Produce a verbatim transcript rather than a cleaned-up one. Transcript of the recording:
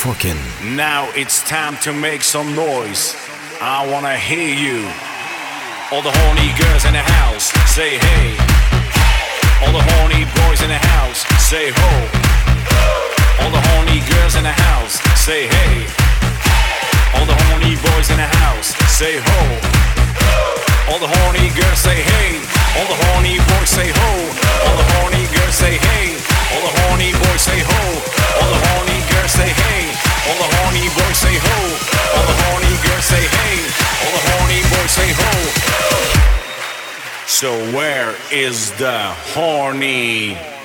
fucking. Now it's time to make some noise. I wanna hear you. All the horny girls in the house, say hey. All the horny boys in the house, say ho. All the horny girls in the house, say hey. All the horny boys in the house, say ho. All the horny girls say hey. All the horny boys say ho. All the horny girls say hey. All the horny boys say ho. All the horny girls say hey. All the horny boys say ho. All the horny girls say hey. All the horny boys say ho. So where is the horny?